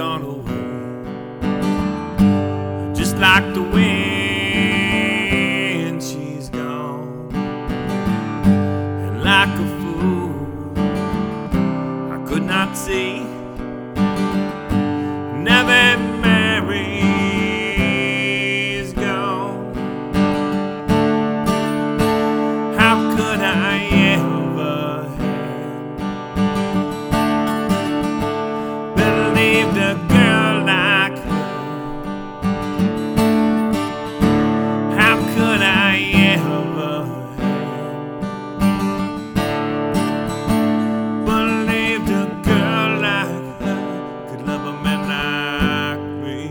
gone away, just like the wind. She's gone, and like a fool, I could not see. Now that Mary's gone, how could I ever have believed a girl like her? How could I ever have believed a girl like her could love a man like me?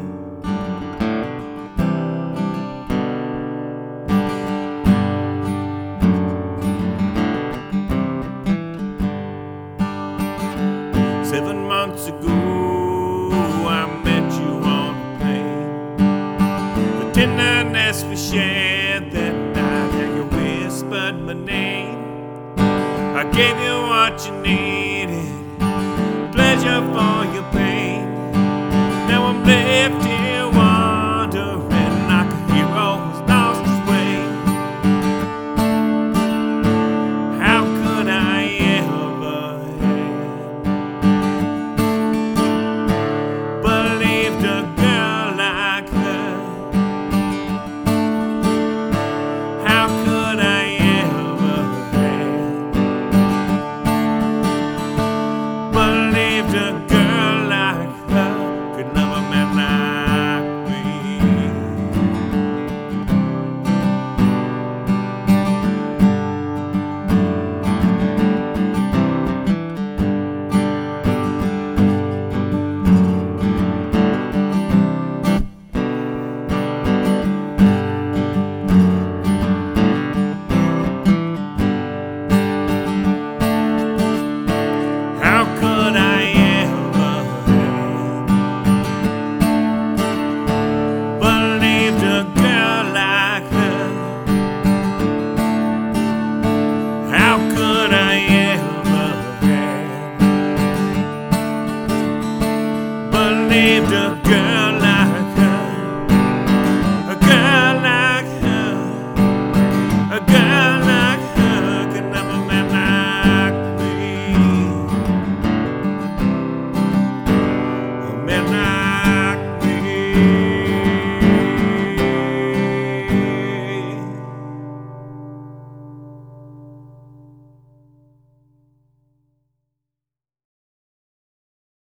7 months ago, I met you on a plane. The tenderness we shared that night, how you whispered my name. I gave you what you needed, pleasure for your pain. Now I'm left here wandering like a hero who's lost his way. How could I ever have believed a girl like her? How could I ever have believed a girl like her could love a man like me? How could I ever have believed a girl like her? How could I ever have believed a girl like her? A girl like her, a girl like her could love a man like me. A man like